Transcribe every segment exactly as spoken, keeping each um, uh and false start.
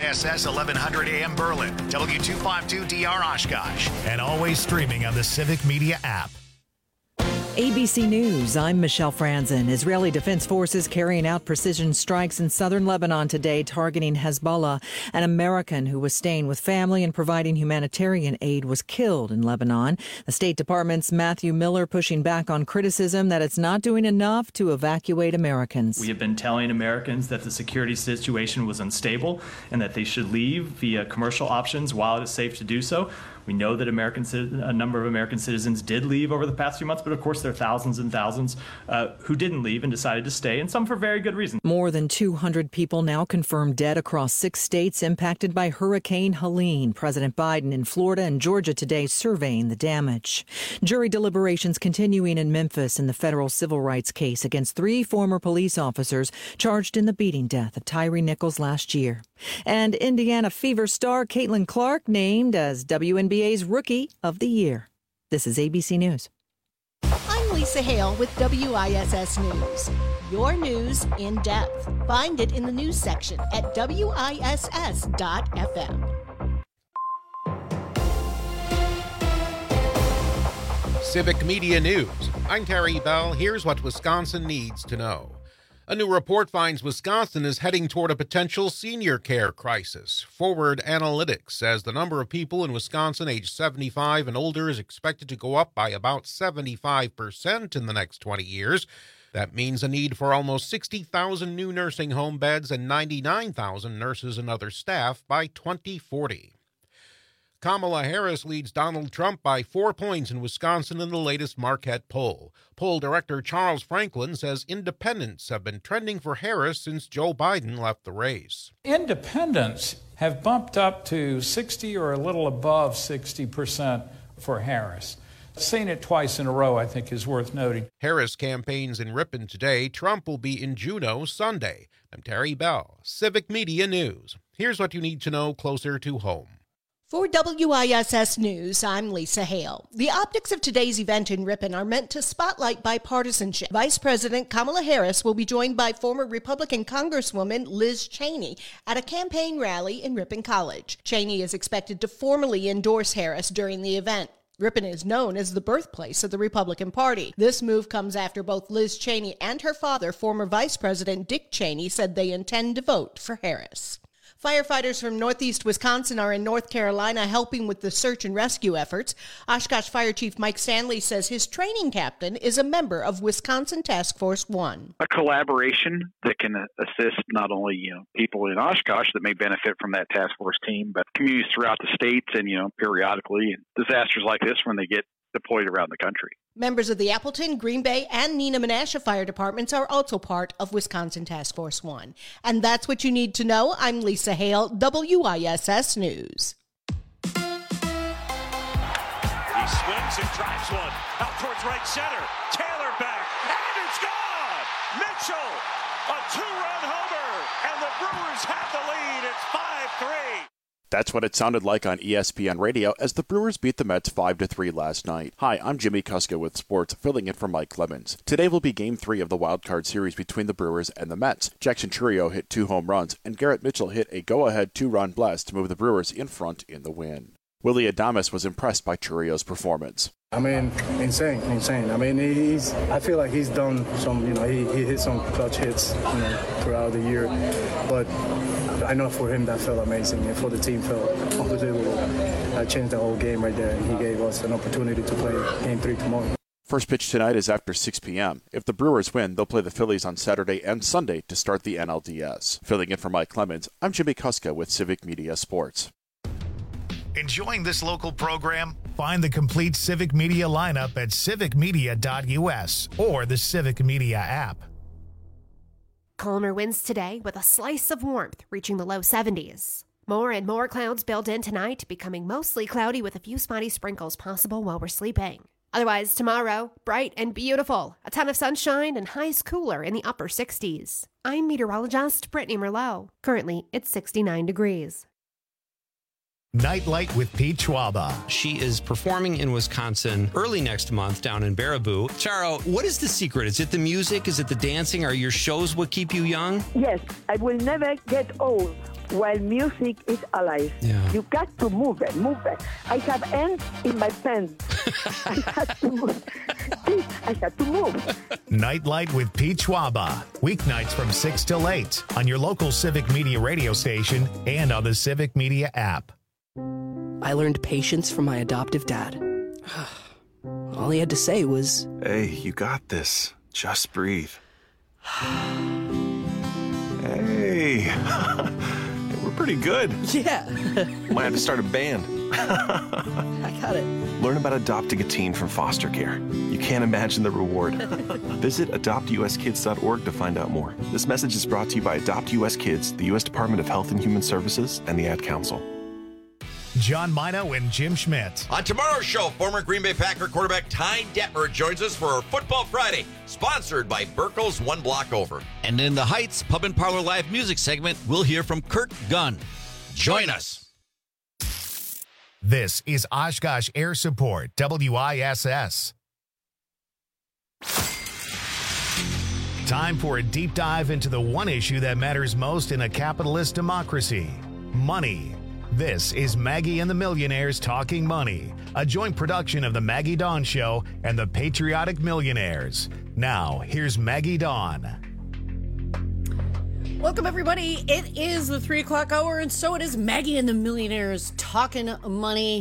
S S eleven hundred A M Berlin, W two fifty-two D R Oshkosh, and always streaming on the Civic Media app. A B C News, I'm Michelle Franzen. Israeli Defense Forces carrying out precision strikes in southern Lebanon today, targeting Hezbollah. An American who was staying with family and providing humanitarian aid was killed in Lebanon. The State Department's Matthew Miller pushing back on criticism that it's not doing enough to evacuate Americans. We have been telling Americans that the security situation was unstable and that they should leave via commercial options while it is safe to do so. We know that American a number of American citizens did leave over the past few months, but of course there are thousands and thousands uh, who didn't leave and decided to stay, and some for very good reasons. More than two hundred people now confirmed dead across six states impacted by Hurricane Helene. President Biden in Florida and Georgia today surveying the damage. Jury deliberations continuing in Memphis in the federal civil rights case against three former police officers charged in the beating death of Tyree Nichols last year. And Indiana Fever star Caitlin Clark named as W N B A's Rookie of the Year. This is A B C News. I'm Lisa Hale with W I S S News. Your news in depth. Find it in the news section at W I S S dot F M. Civic Media News. I'm Terry Bell. Here's what Wisconsin needs to know. A new report finds Wisconsin is heading toward a potential senior care crisis. Forward Analytics says the number of people in Wisconsin aged seventy-five and older is expected to go up by about seventy-five percent in the next twenty years. That means a need for almost sixty thousand new nursing home beds and ninety-nine thousand nurses and other staff by twenty forty. Kamala Harris leads Donald Trump by four points in Wisconsin in the latest Marquette poll. Poll director Charles Franklin says independents have been trending for Harris since Joe Biden left the race. Independents have bumped up to sixty or a little above sixty percent for Harris. Seeing it twice in a row, I think, is worth noting. Harris campaigns in Ripon today. Trump will be in Juneau Sunday. I'm Terry Bell, Civic Media News. Here's what you need to know closer to home. For W I S S News, I'm Lisa Hale. The optics of today's event in Ripon are meant to spotlight bipartisanship. Vice President Kamala Harris will be joined by former Republican Congresswoman Liz Cheney at a campaign rally in Ripon College. Cheney is expected to formally endorse Harris during the event. Ripon is known as the birthplace of the Republican Party. This move comes after both Liz Cheney and her father, former Vice President Dick Cheney, said they intend to vote for Harris. Firefighters from northeast Wisconsin are in North Carolina helping with the search and rescue efforts. Oshkosh Fire Chief Mike Stanley says his training captain is a member of Wisconsin Task Force One. A collaboration that can assist not only, you know, people in Oshkosh that may benefit from that task force team, but communities throughout the states and, you know, periodically, and disasters like this when they get deployed around the country. Members of the Appleton, Green Bay, and Neenah Menasha fire departments are also part of Wisconsin Task Force One. And that's what you need to know. I'm Lisa Hale, W I S S News. He swings and drives one out towards right center. Taylor back, and it's gone! Mitchell, a two-run homer, and the Brewers have the lead. It's five three. That's what it sounded like on E S P N Radio as the Brewers beat the Mets five to three last night. Hi, I'm Jimmy Kuska with sports, filling in for Mike Clemens. Today will be Game three of the Wild Card Series between the Brewers and the Mets. Jackson Chourio hit two home runs, and Garrett Mitchell hit a go-ahead two-run blast to move the Brewers in front in the win. Willie Adames was impressed by Chourio's performance. I mean, insane, insane. I mean, he's. I feel like he's done some, you know, he, he hit some clutch hits, you know, throughout the year. But I know for him that felt amazing, and for the team felt unbelievable. I changed the whole game right there, and he gave us an opportunity to play Game three tomorrow. First pitch tonight is after six p.m. If the Brewers win, they'll play the Phillies on Saturday and Sunday to start the N L D S. Filling in for Mike Clemens, I'm Jimmy Kuska with Civic Media Sports. Enjoying this local program? Find the complete Civic Media lineup at civic media dot u s or the Civic Media app. Calmer winds today with a slice of warmth reaching the low seventies. More and more clouds build in tonight, becoming mostly cloudy with a few spotty sprinkles possible while we're sleeping. Otherwise, tomorrow, bright and beautiful. A ton of sunshine and highs cooler in the upper sixties. I'm meteorologist Brittany Merlot. Currently, it's sixty-nine degrees. Nightlight with Pete Schwaba. She is performing in Wisconsin early next month down in Baraboo. Charo, what is the secret? Is it the music? Is it the dancing? Are your shows what keep you young? Yes, I will never get old while music is alive. Yeah. You got to move it, move it. I have ants in my pants. I had to move. I had to move. Nightlight with Pete Schwaba. Weeknights from six till eight on your local Civic Media radio station and on the Civic Media app. I learned patience from my adoptive dad. All he had to say was, "Hey, you got this. Just breathe." Hey, we're pretty good. Yeah. Might have to start a band. I got it. Learn about adopting a teen from foster care. You can't imagine the reward. Visit adopt u s kids dot org to find out more. This message is brought to you by Adopt U S Kids, the U S Department of Health and Human Services, and the Ad Council. John Mino and Jim Schmidt. On tomorrow's show, former Green Bay Packer quarterback Ty Detmer joins us for Football Friday, sponsored by Burkle's One Block Over. And in the Heights Pub and Parlor Live music segment, we'll hear from Kurt Gunn. Join us. This is Oshkosh Air Support, W I S S. Time for a deep dive into the one issue that matters most in a capitalist democracy: money. This is Maggie and the Millionaires Talking Money, a joint production of the Maggie Dawn Show and the Patriotic Millionaires. Now, here's Maggie Dawn. Welcome, everybody. It is the three o'clock hour, and so it is Maggie and the Millionaires Talking Money.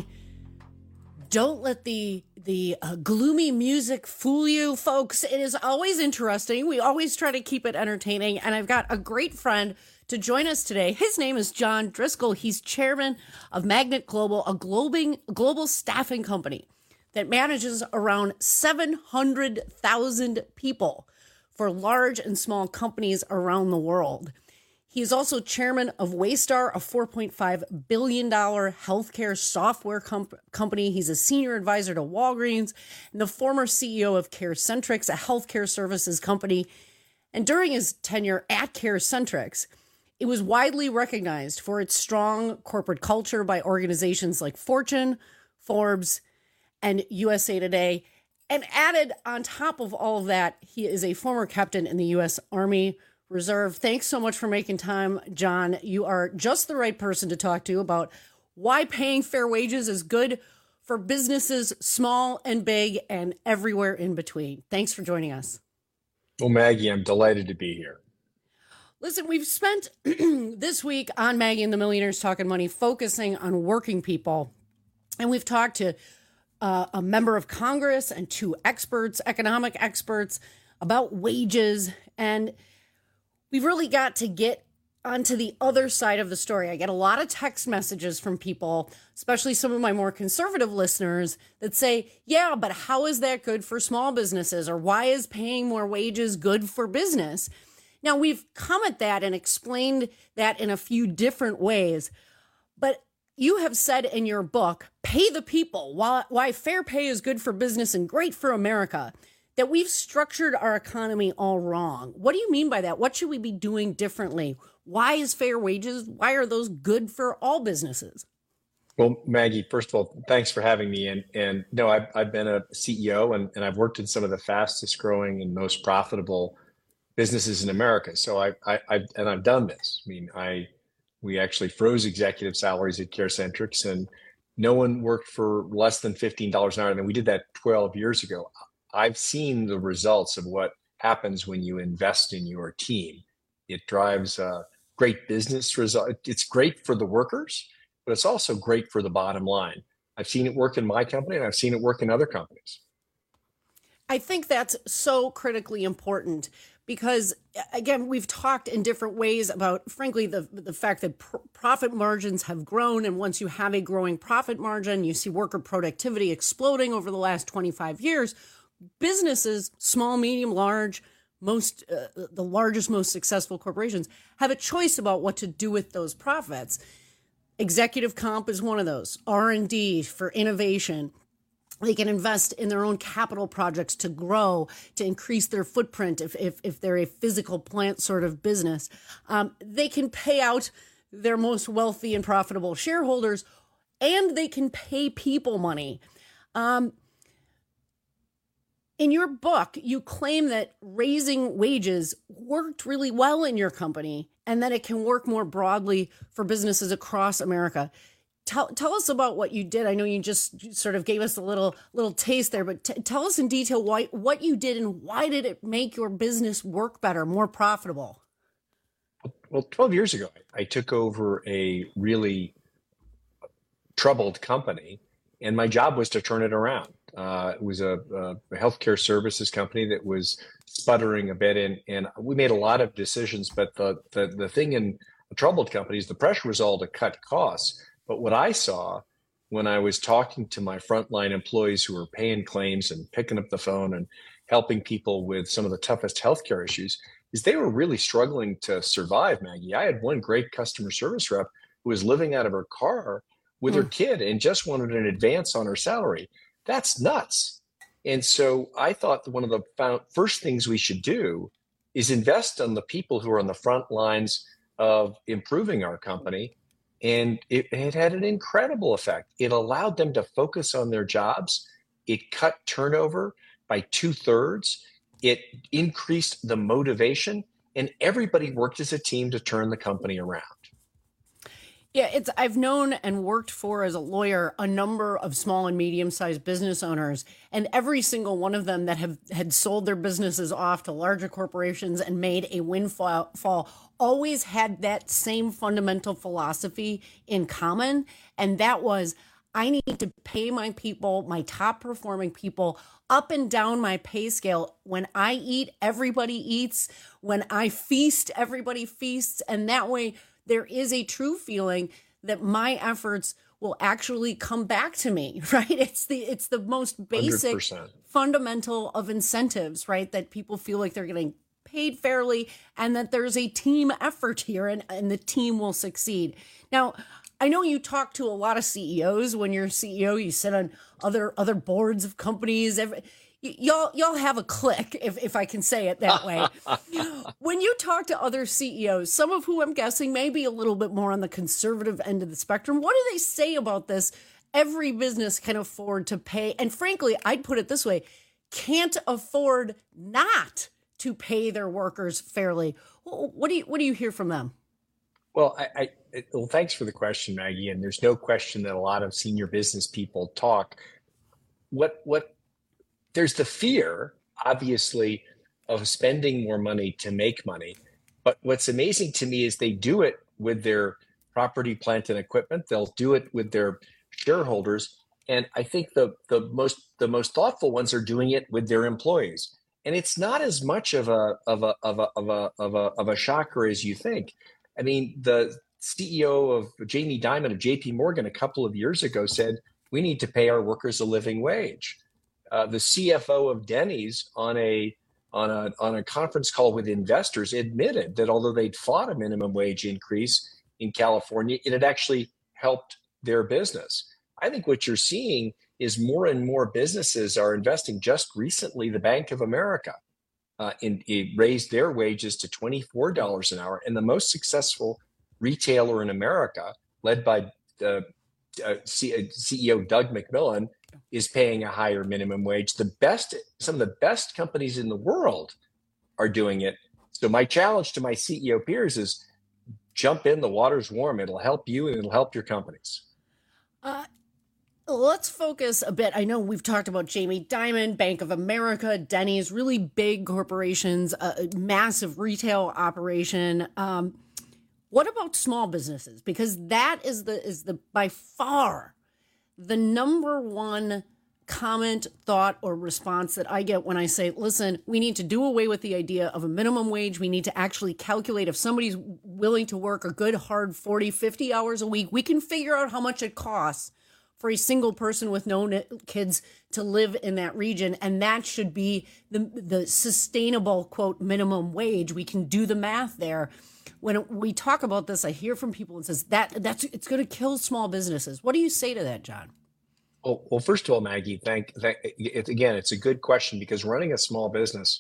Don't let the the uh, gloomy music fool you, folks. It is always interesting. We always try to keep it entertaining, and I've got a great friend to join us today. His name is John Driscoll. He's chairman of Magnet Global, a global, global staffing company that manages around seven hundred thousand people for large and small companies around the world. He's also chairman of Waystar, a four point five billion dollars healthcare software comp- company. He's a senior advisor to Walgreens and the former C E O of CareCentrix, a healthcare services company. And during his tenure at CareCentrix, it was widely recognized for its strong corporate culture by organizations like Fortune, Forbes, and U S A Today. And added on top of all of that, he is a former captain in the U S Army Reserve. Thanks so much for making time, John. You are just the right person to talk to about why paying fair wages is good for businesses, small and big, and everywhere in between. Thanks for joining us. Well, Maggie, I'm delighted to be here. Listen, we've spent this week on Maggie and the Millionaires Talking Money focusing on working people. And we've talked to uh, a member of Congress and two experts, economic experts, about wages. And we've really got to get onto the other side of the story. I get a lot of text messages from people, especially some of my more conservative listeners, that say, yeah, but how is that good for small businesses? Or why is paying more wages good for business? Now, we've come at that and explained that in a few different ways, but you have said in your book, Pay the People, Why Fair Pay is Good for Business and Great for America, that we've structured our economy all wrong. What do you mean by that? What should we be doing differently? Why is fair wages? Why are those good for all businesses? Well, Maggie, first of all, thanks for having me. And and no, I've, I've been a C E O and, and I've worked in some of the fastest growing and most profitable businesses in America. So I, I, I've, and I've done this. I mean, I, we actually froze executive salaries at CareCentrix, and no one worked for less than fifteen dollars an hour. And we did that twelve years ago. I've seen the results of what happens when you invest in your team. It drives a great business result. It's great for the workers, but it's also great for the bottom line. I've seen it work in my company, and I've seen it work in other companies. I think that's so critically important because, again, we've talked in different ways about, frankly, the, the fact that pr- profit margins have grown. And once you have a growing profit margin, you see worker productivity exploding over the last twenty-five years. Businesses, small, medium, large, most uh, the largest, most successful corporations have a choice about what to do with those profits. Executive comp is one of those. R and D for innovation. They can invest in their own capital projects to grow, to increase their footprint if if, if they're a physical plant sort of business. Um, they can pay out their most wealthy and profitable shareholders, and they can pay people money. Um, in your book, you claim that raising wages worked really well in your company and that it can work more broadly for businesses across America. Tell, tell us about what you did. I know you just sort of gave us a little little taste there, but t- tell us in detail why, what you did and why did it make your business work better, more profitable? Well, twelve years ago, I took over a really troubled company, and my job was to turn it around. Uh, it was a, a healthcare services company that was sputtering a bit, and, and we made a lot of decisions. But the, the, the thing in troubled companies, the pressure was all to cut costs. But what I saw when I was talking to my frontline employees who were paying claims and picking up the phone and helping people with some of the toughest healthcare issues is they were really struggling to survive, Maggie. I had one great customer service rep who was living out of her car with mm. her kid and just wanted an advance on her salary. That's nuts. And so I thought that one of the first things we should do is invest on the people who are on the front lines of improving our company. And it, it had an incredible effect. It allowed them to focus on their jobs. It cut turnover by two thirds. It increased the motivation, and everybody worked as a team to turn the company around. Yeah, it's I've known and worked for, as a lawyer, a number of small and medium-sized business owners, and every single one of them that have had sold their businesses off to larger corporations and made a windfall fall always had that same fundamental philosophy in common, and that was, I need to pay my people, my top performing people, up and down my pay scale. When I eat, everybody eats. When I feast, everybody feasts. And that way, there is a true feeling that my efforts will actually come back to me, right? It's the it's the most basic, one hundred percent fundamental of incentives, right? That people feel like they're getting paid fairly and that there's a team effort here and, and the team will succeed. Now, I know you talk to a lot of C E Os. When you're C E O, you sit on other other boards of companies. Every, y- y'all y'all have a clique, if if I can say it that way. When you talk to other C E Os, some of who I'm guessing may be a little bit more on the conservative end of the spectrum, what do they say about this? Every business can afford to pay, and frankly, I'd put it this way: can't afford not to pay their workers fairly. What do you what do you hear from them? Well, I, I well, thanks for the question, Maggie. And there's no question that a lot of senior business people talk. What what there's the fear, obviously, of spending more money to make money. But what's amazing to me is they do it with their property, plant, and equipment. They'll do it with their shareholders. And I think the the most the most thoughtful ones are doing it with their employees. And it's not as much of a of a of a of a of a of a shocker as you think. I mean, the C E O of Jamie Dimon of J P Morgan a couple of years ago said, we need to pay our workers a living wage. Uh, the C F O of Denny's on a on a on a conference call with investors admitted that although they'd fought a minimum wage increase in California, it had actually helped their business. I think what you're seeing is more and more businesses are investing. Just recently, the Bank of America Uh, in, it raised their wages to twenty-four dollars an hour. And the most successful retailer in America, led by uh, uh, C- CEO Doug McMillon, is paying a higher minimum wage. The best, some of the best companies in the world are doing it. So my challenge to my C E O peers is jump in, the water's warm. It'll help you and it'll help your companies. Uh, Let's focus a bit. I know we've talked about Jamie Dimon, Bank of America, Denny's, really big corporations, a massive retail operation. Um, what about small businesses? Because that is the is the by far the number one comment, thought, or response that I get when I say, listen, we need to do away with the idea of a minimum wage. We need to actually calculate if somebody's willing to work a good, hard forty, fifty hours a week, we can figure out how much it costs for a single person with no kids to live in that region. And that should be the the sustainable, quote, minimum wage. We can do the math there. When we talk about this, I hear from people and says that that's it's going to kill small businesses. What do you say to that, John? Oh, well, first of all, Maggie, thank, thank it, again, it's a good question because running a small business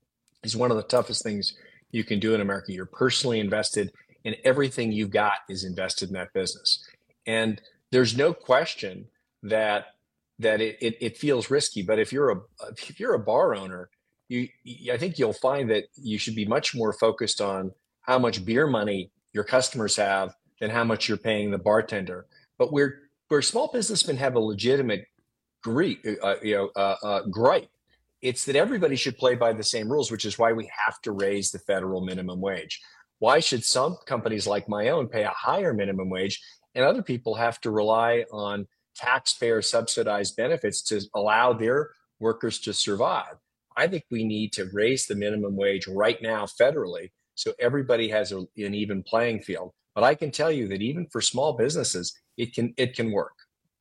is one of the toughest things you can do in America. You're personally invested and everything you've got is invested in that business. And there's no question that that it, it, it feels risky. But if you're a if you're a bar owner, you I think you'll find that you should be much more focused on how much beer money your customers have than how much you're paying the bartender. But where where small businessmen have a legitimate gripe, uh, you know, uh, uh, gripe, it's that everybody should play by the same rules, which is why we have to raise the federal minimum wage. Why should some companies like my own pay a higher minimum wage and other people have to rely on taxpayer subsidized benefits to allow their workers to survive? I think we need to raise the minimum wage right now federally so everybody has a, an even playing field. But I can tell you that even for small businesses, it can it can work.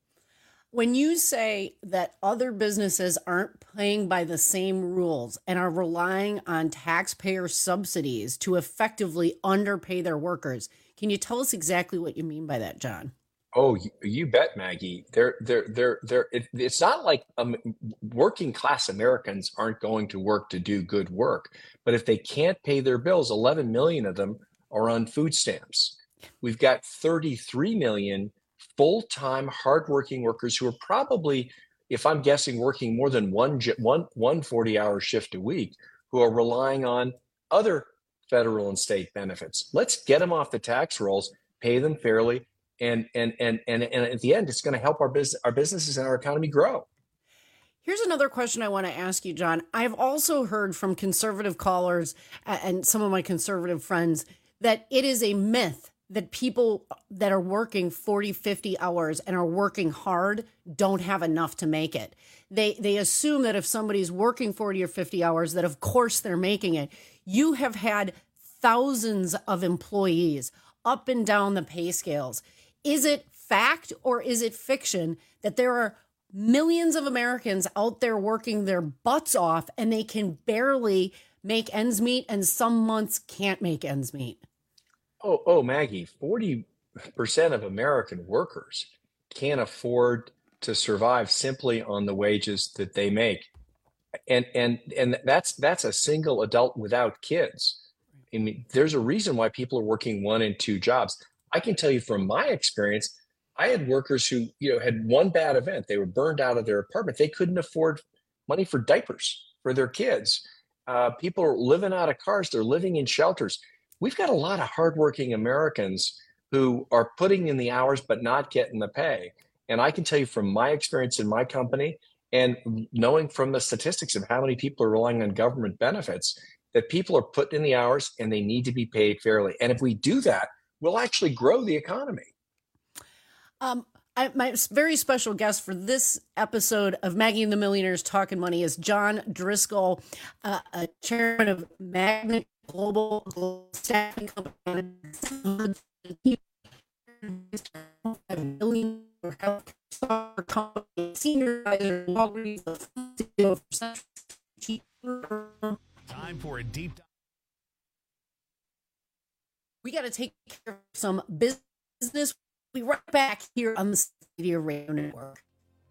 When you say that other businesses aren't playing by the same rules and are relying on taxpayer subsidies to effectively underpay their workers, can you tell us exactly what you mean by that, John? Oh, you, you bet, Maggie. They're, they're, they're, they're, it, it's not like um, working class Americans aren't going to work to do good work. But if they can't pay their bills, eleven million of them are on food stamps. We've got thirty-three million full-time, hardworking workers who are probably, if I'm guessing, working more than one, one, one forty-hour shift a week, who are relying on other federal and state benefits. Let's get them off the tax rolls, pay them fairly. And and and and and at the end, it's going to help our business, our businesses, and our economy grow. Here's another question I want to ask you, John. I've also heard from conservative callers and some of my conservative friends that it is a myth that people that are working forty, fifty hours and are working hard don't have enough to make it. They they assume that if somebody's working forty or fifty hours, that of course they're making it. You have had thousands of employees up and down the pay scales. Is it fact or is it fiction that there are millions of Americans out there working their butts off and they can barely make ends meet and some months can't make ends meet? Oh, oh, Maggie, forty percent of American workers can't afford to survive simply on the wages that they make. And and and that's that's a single adult without kids. I mean, there's a reason why people are working one and two jobs. I can tell you from my experience, I had workers who, you know, had one bad event. They were burned out of their apartment. They couldn't afford money for diapers for their kids. Uh, people are living out of cars. They're living in shelters. We've got a lot of hardworking Americans who are putting in the hours but not getting the pay. And I can tell you from my experience in my company and knowing from the statistics of how many people are relying on government benefits, that people are putting in the hours and they need to be paid fairly. And if we do that, we'll actually grow the economy. Um, I, my very special guest for this episode of Maggie and the Millionaires Talking Money is John Driscoll, uh, a chairman of Magnet Global, Global Staffing Company. Senior advisor, Time for a deep dive. We got to take care of some business. We'll be right back here on the Media Radio Network.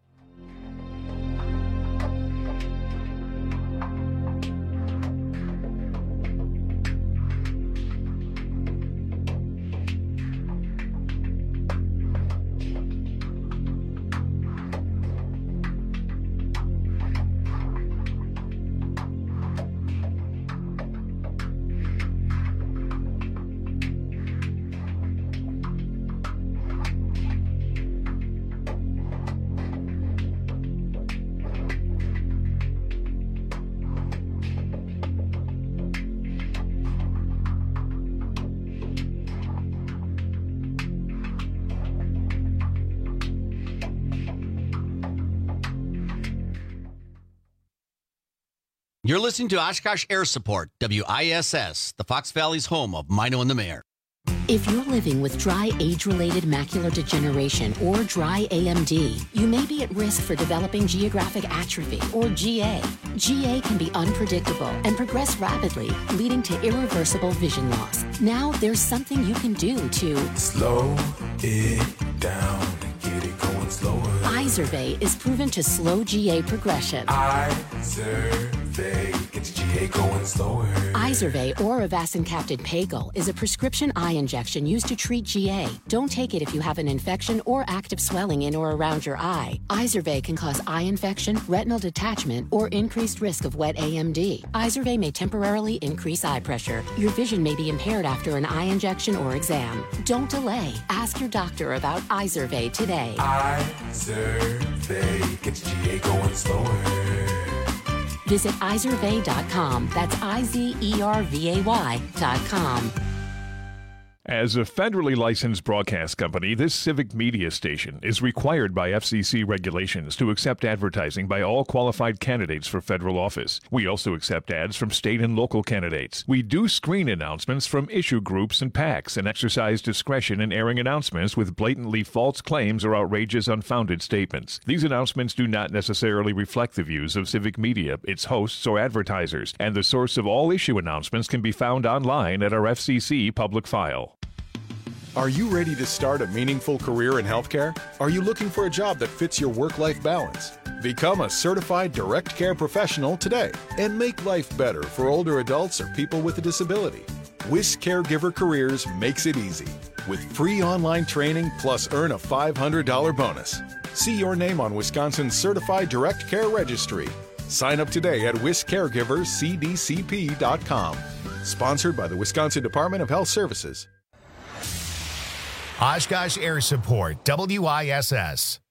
You're listening to Oshkosh Air Support, W I S S, the Fox Valley's home of Mino and the Mayor. If you're living with dry age-related macular degeneration or dry A M D, you may be at risk for developing geographic atrophy or G A. G A can be unpredictable and progress rapidly, leading to irreversible vision loss. Now there's something you can do to slow it down and get it going slower. Izervay is proven to slow G A progression. Izervay. Izervay gets G A going slower. Izervay or Avastin-capted Pagel is a prescription eye injection used to treat G A. Don't take it if you have an infection or active swelling in or around your eye. Izervay can cause eye infection, retinal detachment, or increased risk of wet A M D. Izervay may temporarily increase eye pressure. Your vision may be impaired after an eye injection or exam. Don't delay. Ask your doctor about Izervay today. Izervay gets G A going slower. Visit Izervay dot com. That's I Z E R V A Y dot com. As a federally licensed broadcast company, this civic media station is required by F C C regulations to accept advertising by all qualified candidates for federal office. We also accept ads from state and local candidates. We do screen announcements from issue groups and PACs and exercise discretion in airing announcements with blatantly false claims or outrageous, unfounded statements. These announcements do not necessarily reflect the views of civic media, its hosts, or advertisers, and the source of all issue announcements can be found online at our F C C public file. Are you ready to start a meaningful career in healthcare? Are you looking for a job that fits your work-life balance? Become a certified direct care professional today and make life better for older adults or people with a disability. Wisc Caregiver Careers makes it easy with free online training plus earn a five hundred dollars bonus. See your name on Wisconsin's Certified Direct Care Registry. Sign up today at wisc caregivers c d c p dot com. Sponsored by the Wisconsin Department of Health Services. Oshkosh Air Support, W I S S.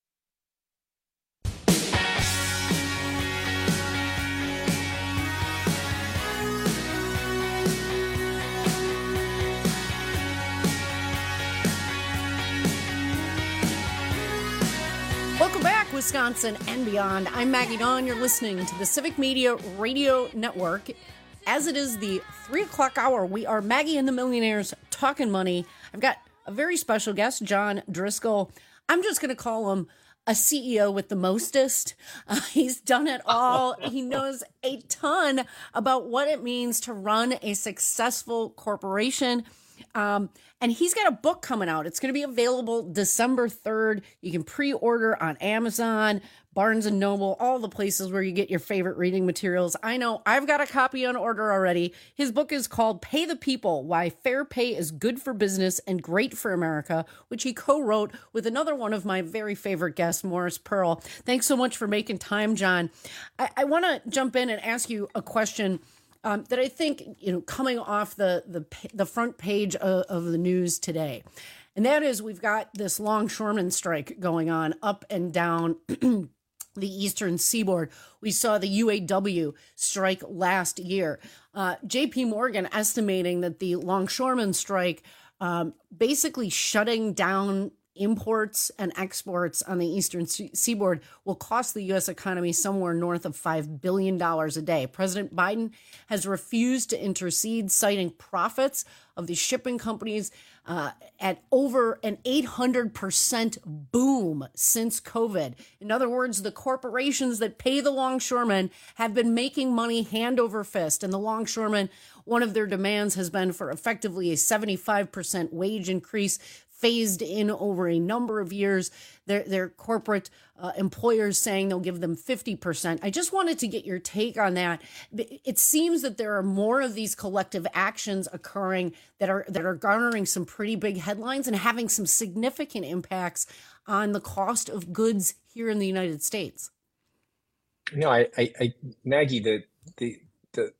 Welcome back, Wisconsin and beyond. I'm Maggie Dawn. You're listening to the Civic Media Radio Network. As it is the three o'clock hour, we are Maggie and the Millionaires talking money. I've got a very special guest, John Driscoll. I'm just going to call him a C E O with the mostest. Uh, he's done it all. He knows a ton about what it means to run a successful corporation. Um, and he's got a book coming out. It's going to be available December third. You can pre-order on Amazon, Barnes and Noble, all the places where you get your favorite reading materials. I know I've got a copy on order already. His book is called Pay the People, Why Fair Pay is Good for Business and Great for America, which he co-wrote with another one of my very favorite guests, Morris Pearl. Thanks so much for making time, John. I, I want to jump in and ask you a question Um, that I think, you know, coming off the the, the front page of, of the news today. And that is, we've got this longshoreman strike going on up and down the eastern seaboard. We saw the U A W strike last year. Uh, J P Morgan estimating that the longshoreman strike um, basically shutting down imports and exports on the eastern seaboard will cost the U S economy somewhere north of five billion dollars a day. President Biden has refused to intercede, citing profits of the shipping companies uh, at over an eight hundred percent boom since COVID. In other words, the corporations that pay the longshoremen have been making money hand over fist, and the longshoremen, one of their demands has been for effectively a seventy-five percent wage increase phased in over a number of years. Their, their corporate uh, employers saying they'll give them fifty percent. I just wanted to get your take on that. It seems that there are more of these collective actions occurring that are that are garnering some pretty big headlines and having some significant impacts on the cost of goods here in the United States. No, I, I, I Maggie, the the the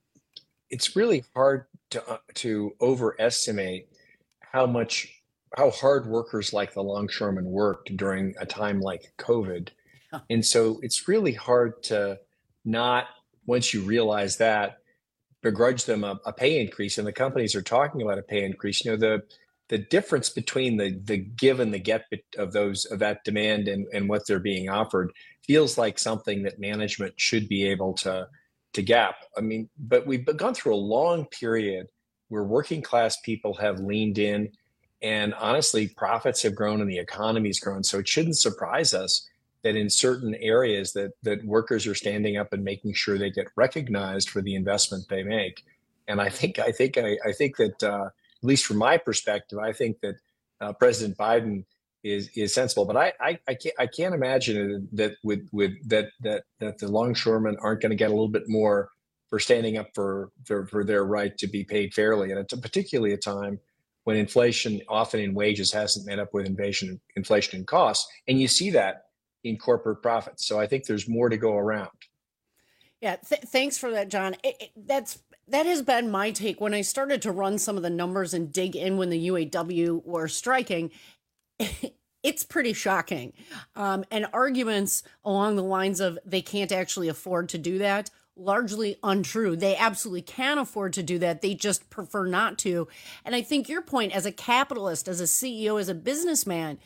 it's really hard to uh, to overestimate how much. how hard workers like the longshoremen worked during a time like COVID. Yeah. And so it's really hard to not, once you realize that, begrudge them a, a pay increase. And the companies are talking about a pay increase. You know, the the difference between the the give and the get of those of that demand and, and what they're being offered feels like something that management should be able to to gap. I mean, but we've gone through a long period where working class people have leaned in. And honestly, profits have grown and the economy's grown. So it shouldn't surprise us that in certain areas that that workers are standing up and making sure they get recognized for the investment they make. And I think I think I, I think that uh, at least from my perspective, I think that uh, President Biden is is sensible. But I I, I can't I can't imagine that with with that that that the longshoremen aren't going to get a little bit more for standing up for, for for their right to be paid fairly, and it's a, particularly a time when inflation, often in wages, hasn't met up with inflation inflation in costs, and you see that in corporate profits. So I think there's more to go around. Yeah, th- thanks for that, John. It, it, that's that has been my take when I started to run some of the numbers and dig in when the U A W were striking. It's pretty shocking. Um, and arguments along the lines of they can't actually afford to do that, largely untrue. They absolutely can afford to do that. They just prefer not to. And I think your point as a capitalist, as a C E O, as a businessman,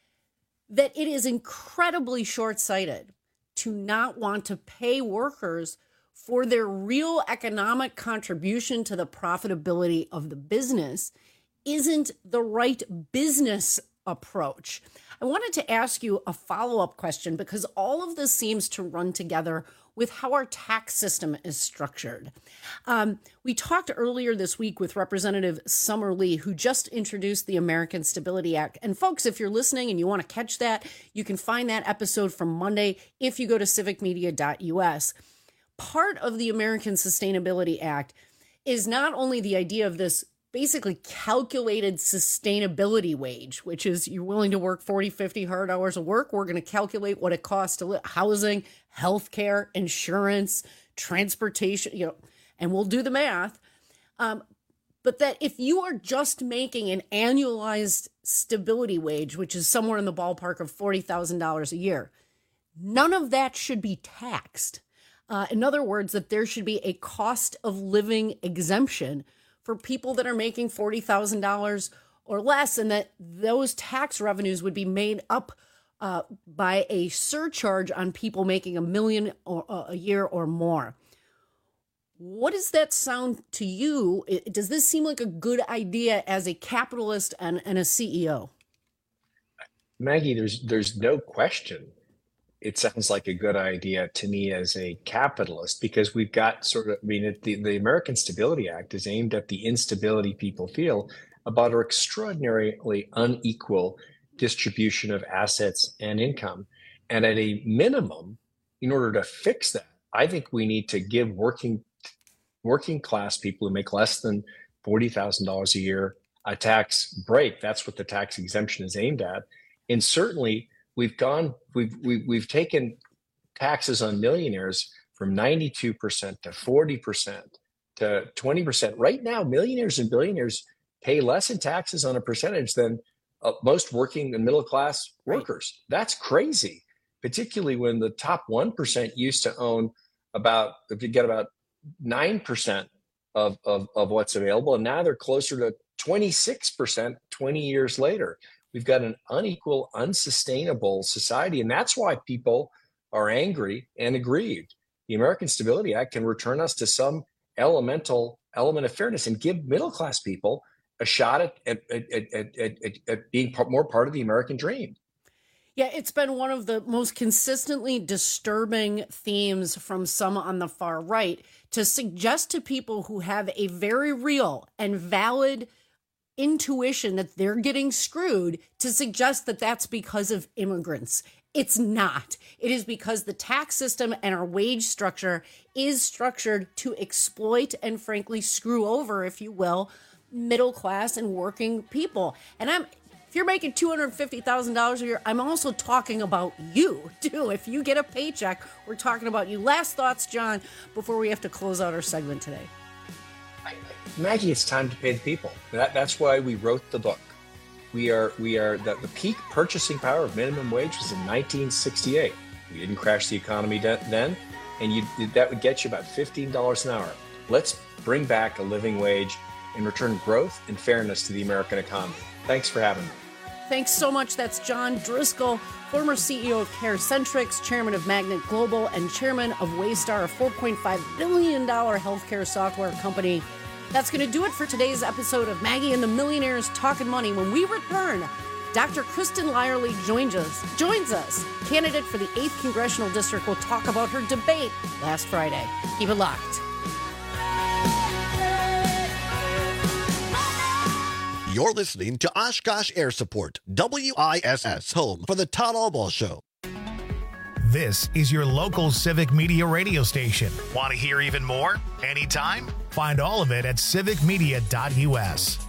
that it is incredibly short-sighted to not want to pay workers for their real economic contribution to the profitability of the business isn't the right business approach. I wanted to ask you a follow-up question because all of this seems to run together with how our tax system is structured. Um, we talked earlier this week with Representative Summer Lee, who just introduced the American Stability Act. And folks, if you're listening and you want to catch that, you can find that episode from Monday if you go to civic media dot U S. Part of the American Sustainability Act is not only the idea of this basically calculated sustainability wage, which is you're willing to work forty, fifty hard hours of work. We're going to calculate what it costs to live, housing, healthcare, insurance, transportation, you know, and we'll do the math. Um, but that if you are just making an annualized stability wage, which is somewhere in the ballpark of forty thousand dollars a year, none of that should be taxed. Uh, in other words, that there should be a cost of living exemption for people that are making forty thousand dollars or less, and that those tax revenues would be made up uh, by a surcharge on people making a million or, uh, a year or more. What does that sound to you? It, does this seem like a good idea as a capitalist and, and a C E O? Maggie, there's there's no question. It sounds like a good idea to me as a capitalist because we've got sort of, I mean, it, the, the American Stability Act is aimed at the instability people feel about our extraordinarily unequal distribution of assets and income. And at a minimum, in order to fix that, I think we need to give working working class people who make less than forty thousand dollars a year a tax break. That's what the tax exemption is aimed at. And certainly, We've gone, we've, we've, we've taken taxes on millionaires from ninety-two percent to forty percent to twenty percent. Right now, millionaires and billionaires pay less in taxes on a percentage than uh, most working and middle class workers. Right. That's crazy, particularly when the top one percent used to own about, if you get about nine percent of, of, of what's available. And now they're closer to twenty-six percent twenty years later. We've got an unequal, unsustainable society, and that's why people are angry and aggrieved. The American Stability Act can return us to some elemental element of fairness and give middle-class people a shot at, at, at, at, at, at being more part of the American dream. Yeah, it's been one of the most consistently disturbing themes from some on the far right to suggest to people who have a very real and valid intuition that they're getting screwed to suggest that that's because of immigrants. It's not. It is because the tax system and our wage structure is structured to exploit and frankly screw over, if you will, middle class and working people. And I'm if you're making two hundred fifty thousand dollars a year, I'm also talking about you too. If you get a paycheck, we're talking about you. Last thoughts, John, before we have to close out our segment today. Maggie, it's time to pay the people. That, that's why we wrote the book. We are we are the, the peak purchasing power of minimum wage was in nineteen sixty-eight. We didn't crash the economy de- then, and you that would get you about fifteen dollars an hour. Let's bring back a living wage and return growth and fairness to the American economy. Thanks for having me. Thanks so much. That's John Driscoll, former C E O of CareCentrix, chairman of Magnet Global, and chairman of Waystar, a four point five billion dollars healthcare software company. That's going to do it for today's episode of Maggie and the Millionaires Talking Money. When we return, Doctor Kristen Lyerly joins us, joins us. Candidate for the eighth Congressional District will talk about her debate last Friday. Keep it locked. You're listening to Oshkosh Air Support, W I S S, home for the Todd Albaugh Show. This is your local Civic Media radio station. Want to hear even more? Anytime? Find all of it at civic media dot u s.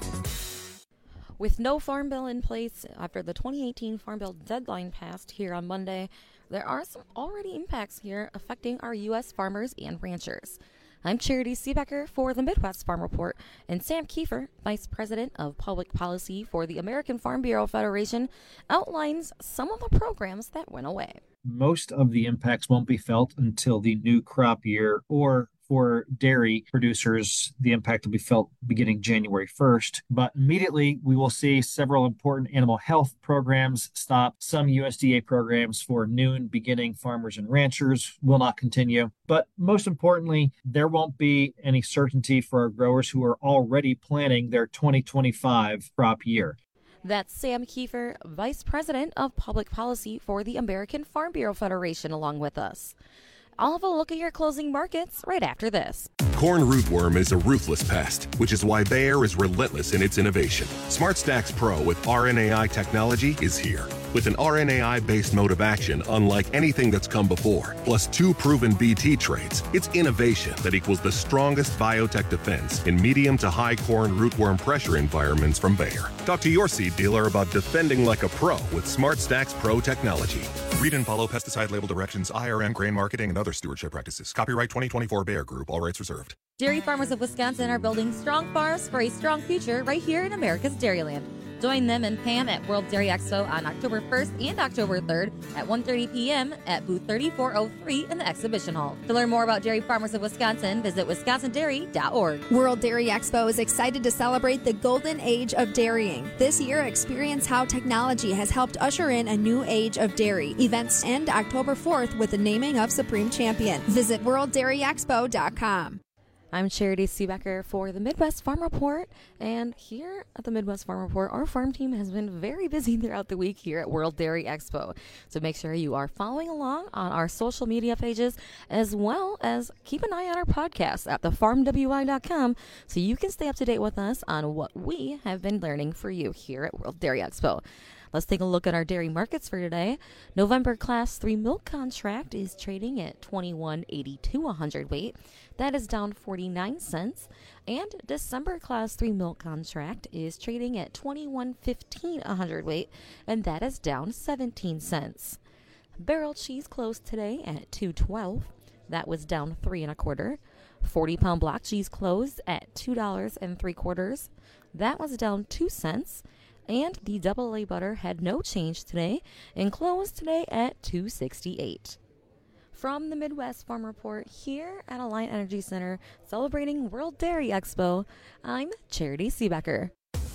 With no farm bill in place after the twenty eighteen Farm Bill deadline passed here on Monday, there are some already impacts here affecting our U S farmers and ranchers. I'm Charity Seebecker for the Midwest Farm Report, and Sam Kiefer, Vice President of Public Policy for the American Farm Bureau Federation, outlines some of the programs that went away. Most of the impacts won't be felt until the new crop year, or for dairy producers, the impact will be felt beginning January first. But immediately, we will see several important animal health programs stop. Some U S D A programs for noon beginning farmers and ranchers will not continue. But most importantly, there won't be any certainty for our growers who are already planning their twenty twenty-five crop year. That's Sam Kiefer, Vice President of Public Policy for the American Farm Bureau Federation, along with us. I'll have a look at your closing markets right after this. Corn rootworm is a ruthless pest, which is why Bayer is relentless in its innovation. SmartStax Pro with R N A I technology is here. With an R N A I-based mode of action unlike anything that's come before, plus two proven B T traits, it's innovation that equals the strongest biotech defense in medium to high corn rootworm pressure environments from Bayer. Talk to your seed dealer about defending like a pro with SmartStax Pro technology. Read and follow pesticide label directions, I R M grain marketing, and other stewardship practices. Copyright twenty twenty-four Bayer Group. All rights reserved. Dairy farmers of Wisconsin are building strong farms for a strong future right here in America's Dairyland. Join them and Pam at World Dairy Expo on October first and October third at one thirty p.m. at booth thirty-four oh three in the exhibition hall. To learn more about dairy farmers of Wisconsin, visit wisconsin dairy dot org. World Dairy Expo is excited to celebrate the golden age of dairying. This year, experience how technology has helped usher in a new age of dairy. Events end October fourth with the naming of Supreme Champion. Visit world dairy expo dot com. I'm Charity Seebecker for the Midwest Farm Report, and here at the Midwest Farm Report, our farm team has been very busy throughout the week here at World Dairy Expo. So make sure you are following along on our social media pages, as well as keep an eye on our podcast at the farm w i dot com so you can stay up to date with us on what we have been learning for you here at World Dairy Expo. Let's take a look at our dairy markets for today. November Class three milk contract is trading at twenty-one eighty-two a hundredweight. That is down forty-nine cents. And December Class three milk contract is trading at twenty-one fifteen a hundredweight, and that is down seventeen cents. Barrel cheese closed today at two twelve. That was down three and a quarter. forty pound block cheese closed at two dollars and three quarters. That was down two cents. And the double A butter had no change today and closed today at two sixty-eight. From the Midwest Farm Report here at Alliant Energy Center, celebrating World Dairy Expo, I'm Charity Seebecker.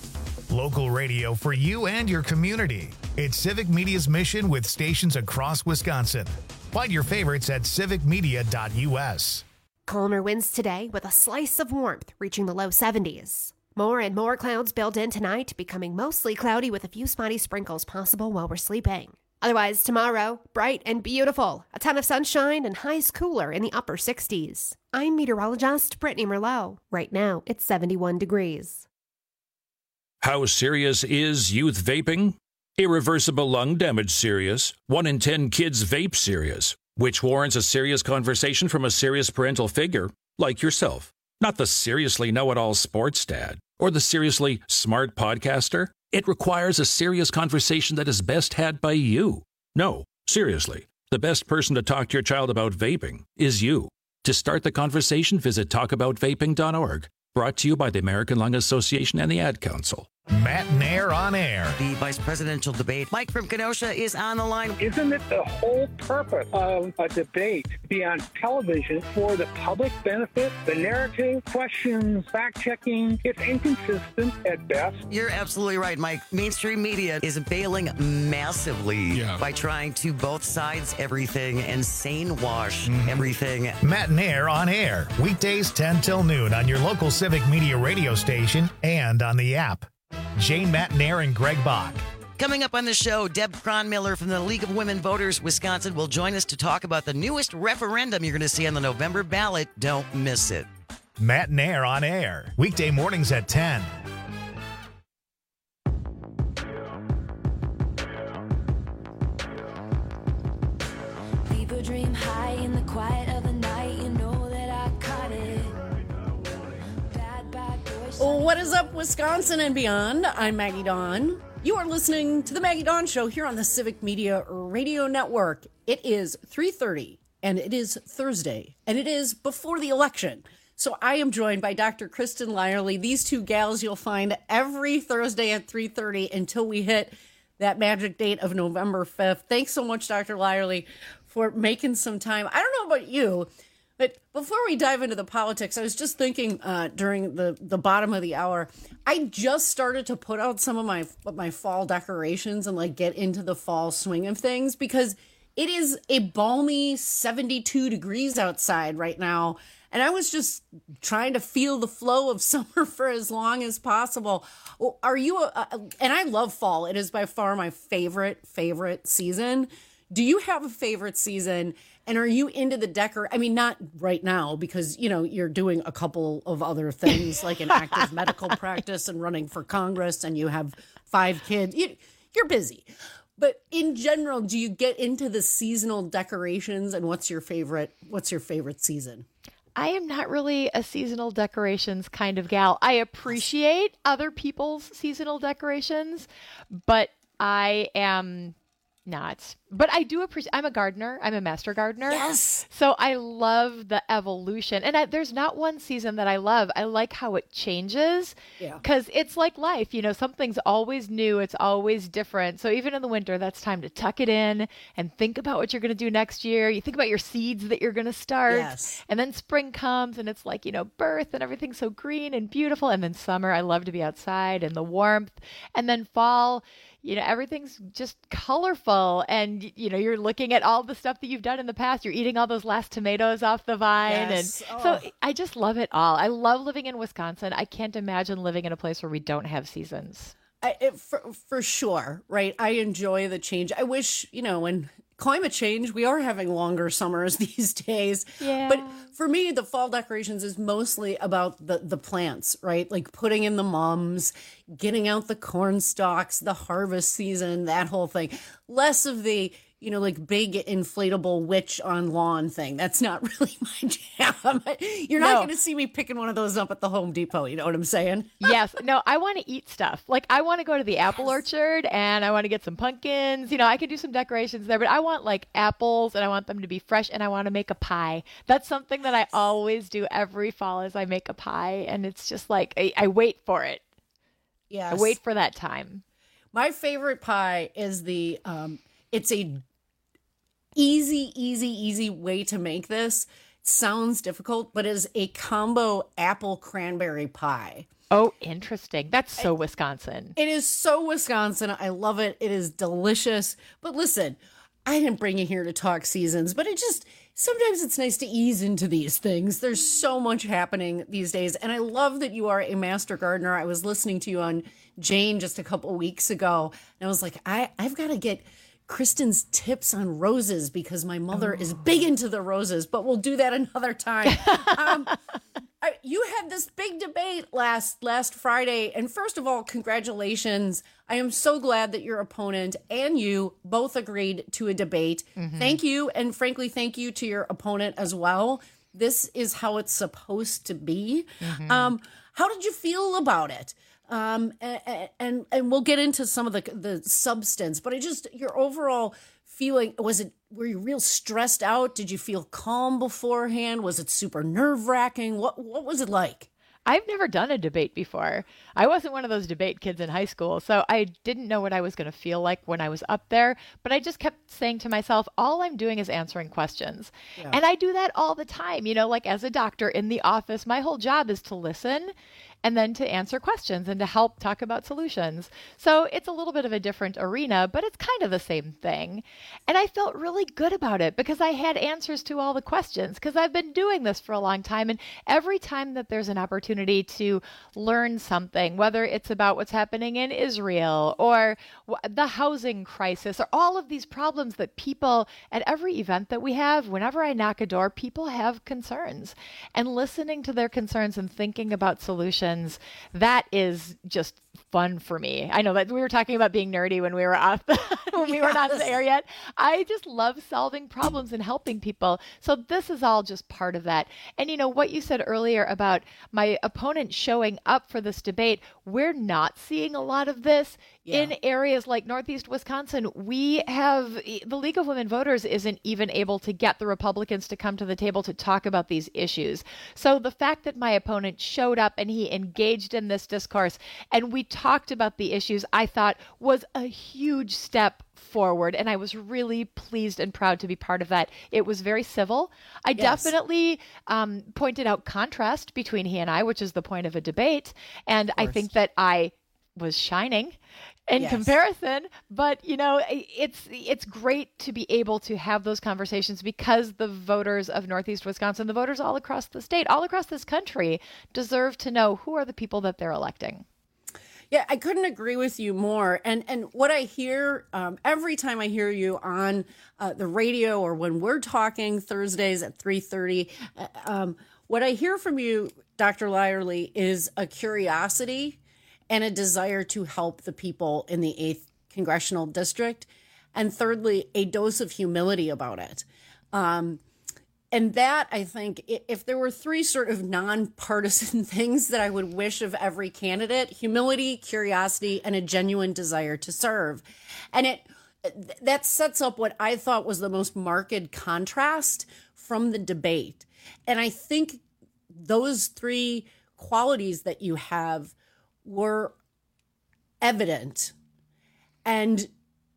Local radio for you and your community. It's Civic Media's mission with stations across Wisconsin. Find your favorites at civic media dot u s. Calmer winds today with a slice of warmth reaching the low seventies. More and more clouds build in tonight, becoming mostly cloudy with a few spotty sprinkles possible while we're sleeping. Otherwise, tomorrow, bright and beautiful. A ton of sunshine and highs cooler in the upper sixties. I'm meteorologist Brittany Merlot. Right now, it's seventy-one degrees. How serious is youth vaping? Irreversible lung damage serious. One in ten kids vape serious, which warrants a serious conversation from a serious parental figure like yourself. Not the seriously know-it-all sports dad or the seriously smart podcaster. It requires a serious conversation that is best had by you. No, seriously, the best person to talk to your child about vaping is you. To start the conversation, visit talk about vaping dot org. Brought to you by the American Lung Association and the Ad Council. Matt Nair on air. The vice presidential debate. Mike from Kenosha is on the line. Isn't it the whole purpose of a debate to be on television for the public benefit? The narrative, questions, fact-checking, it's inconsistent at best. You're absolutely right, Mike. Mainstream media is bailing massively yeah. by trying to both sides everything and sane wash mm-hmm. everything. Matt Nair on air. Weekdays ten till noon on your local Civic Media radio station and on the app. Jane Matt Nair and Greg Bach. Coming up on the show, Deb Cronmiller from the League of Women Voters Wisconsin will join us to talk about the newest referendum you're going to see on the November ballot. Don't miss it. Matt Nair on air. Weekday mornings at ten. dream high in the quiet of the night. You know that I caught it. Bad, bad boys. What is up, Wisconsin and beyond? I'm Maggie Dawn. You are listening to the Maggie Dawn Show here on the Civic Media Radio Network. It is three thirty, and it is Thursday, and it is before the election. So I am joined by Doctor Kristen Lyerly. These two gals you'll find every Thursday at three thirty until we hit that magic date of November fifth. Thanks so much, Doctor Lyerly, for making some time. I don't know about you, but before we dive into the politics, I was just thinking uh, during the, the bottom of the hour, I just started to put out some of my my fall decorations and like get into the fall swing of things because it is a balmy seventy-two degrees outside right now. And I was just trying to feel the flow of summer for as long as possible. Are you, a, a, and I love fall. It is by far my favorite, favorite season. Do you have a favorite season? And are you into the decor? I mean, not right now because, you know, you're doing a couple of other things like an active medical practice and running for Congress and you have five kids. You, you're busy. But in general, do you get into the seasonal decorations and what's your favorite, what's your favorite season? I am not really a seasonal decorations kind of gal. I appreciate other people's seasonal decorations, but I am not. But I do appreciate, I'm a gardener. I'm a master gardener. Yes. So I love the evolution. And I, there's not one season that I love. I like how it changes. Yeah. Because it's like life. You know, something's always new. It's always different. So even in the winter, that's time to tuck it in and think about what you're going to do next year. You think about your seeds that you're going to start. Yes. And then spring comes and it's like, you know, birth and everything's so green and beautiful. And then summer, I love to be outside and the warmth. And then fall, you know, everything's just colorful and, you know, you're looking at all the stuff that you've done in the past. You're eating all those last tomatoes off the vine. Yes. And Oh. so I just love it all. I love living in Wisconsin. I can't imagine living in a place where we don't have seasons. I, it, for, for sure, right? I enjoy the change. I wish, you know, when climate change, we are having longer summers these days. Yeah. But for me, the fall decorations is mostly about the, the plants, right? Like putting in the mums, getting out the corn stalks, the harvest season, that whole thing. Less of the, you know, like big inflatable witch on lawn thing. That's not really my jam. You're not No. going to see me picking one of those up at the Home Depot. You know what I'm saying? Yes. No, I want to eat stuff. Like I want to go to the apple orchard and I want to get some pumpkins. You know, I can do some decorations there, but I want like apples and I want them to be fresh and I want to make a pie. That's something that I always do every fall is I make a pie and it's just like, I, I wait for it. Yes. I wait for that time. My favorite pie is the, um, it's a easy, easy, easy way to make this. It sounds difficult, but it is a combo apple cranberry pie. Oh, interesting. That's so Wisconsin. It is so Wisconsin. I love it. It is delicious. But listen, I didn't bring you here to talk seasons, but it just, sometimes it's nice to ease into these things. There's so much happening these days. And I love that you are a master gardener. I was listening to you on Jane just a couple weeks ago, and I was like, I, I've got to get Kristen's tips on roses because my mother oh. is big into the roses, but we'll do that another time. um, I, you had this big debate last last Friday, and first of all, congratulations. I am so glad that your opponent and you both agreed to a debate. Mm-hmm. Thank you, and frankly, thank you to your opponent as well. This is how it's supposed to be. Mm-hmm. Um, how did you feel about it? Um, and, and, and we'll get into some of the, the substance, but I just, your overall feeling, was it, were you real stressed out? Did you feel calm beforehand? Was it super nerve wracking? What, what was it like? I've never done a debate before. I wasn't one of those debate kids in high school, so I didn't know what I was going to feel like when I was up there, but I just kept saying to myself, all I'm doing is answering questions. Yeah. And I do that all the time. You know, like as a doctor in the office, my whole job is to listen and then to answer questions and to help talk about solutions. So it's a little bit of a different arena, but it's kind of the same thing. And I felt really good about it because I had answers to all the questions because I've been doing this for a long time. And every time that there's an opportunity to learn something, whether it's about what's happening in Israel or the housing crisis or all of these problems that people at every event that we have, whenever I knock a door, people have concerns. And listening to their concerns and thinking about solutions, that is just fun for me. I know that we were talking about being nerdy when we were off the, when we yes. were not in the air yet. I just love solving problems and helping people. So this is all just part of that. And you know what you said earlier about my opponent showing up for this debate, we're not seeing a lot of this yeah. in areas like Northeast Wisconsin. We have the League of Women Voters isn't even able to get the Republicans to come to the table to talk about these issues. So the fact that my opponent showed up and he engaged in this discourse and we talked about the issues, I thought was a huge step forward. And I was really pleased and proud to be part of that. It was very civil. I yes. definitely um, pointed out contrast between he and I, which is the point of a debate. And I think that I was shining in yes. comparison, but you know, it's it's great to be able to have those conversations because the voters of Northeast Wisconsin, the voters all across the state, all across this country, deserve to know who are the people that they're electing. Yeah, I couldn't agree with you more. And and what I hear um, every time I hear you on uh, the radio or when we're talking Thursdays at three thirty, uh, um, what I hear from you, Doctor Lyerly, is a curiosity and a desire to help the people in the eighth Congressional District. And thirdly, a dose of humility about it. Um, and that, I think, if there were three sort of nonpartisan things that I would wish of every candidate, humility, curiosity, and a genuine desire to serve. And it that sets up what I thought was the most marked contrast from the debate. And I think those three qualities that you have were evident, and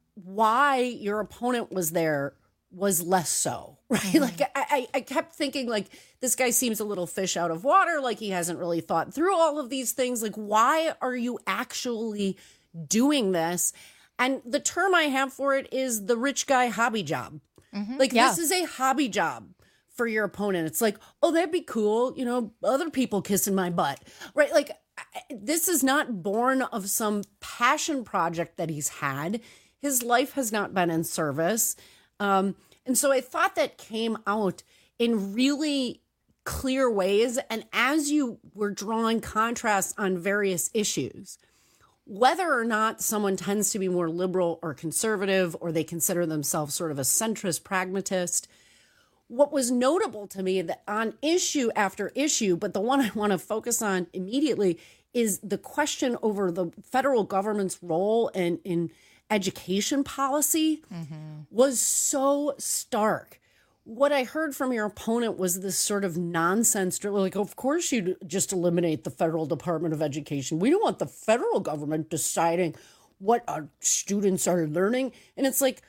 why your opponent was there was less so, right? Mm-hmm. Like I, I kept thinking, like, this guy seems a little fish out of water, like he hasn't really thought through all of these things. Like, why are you actually doing this? And the term I have for it is the rich guy hobby job. Mm-hmm. Like, yeah. this is a hobby job for your opponent. It's like, oh, that'd be cool. You know, other people kissing my butt, right? Like, this is not born of some passion project that he's had. His life has not been in service. Um, and so I thought that came out in really clear ways. And as you were drawing contrasts on various issues, whether or not someone tends to be more liberal or conservative, or they consider themselves sort of a centrist pragmatist, what was notable to me that on issue after issue, but the one I want to focus on immediately is the question over the federal government's role in, in education policy mm-hmm. was so stark. What I heard from your opponent was this sort of nonsense, like, of course you'd just eliminate the federal Department of Education. We don't want the federal government deciding what our students are learning. And it's like,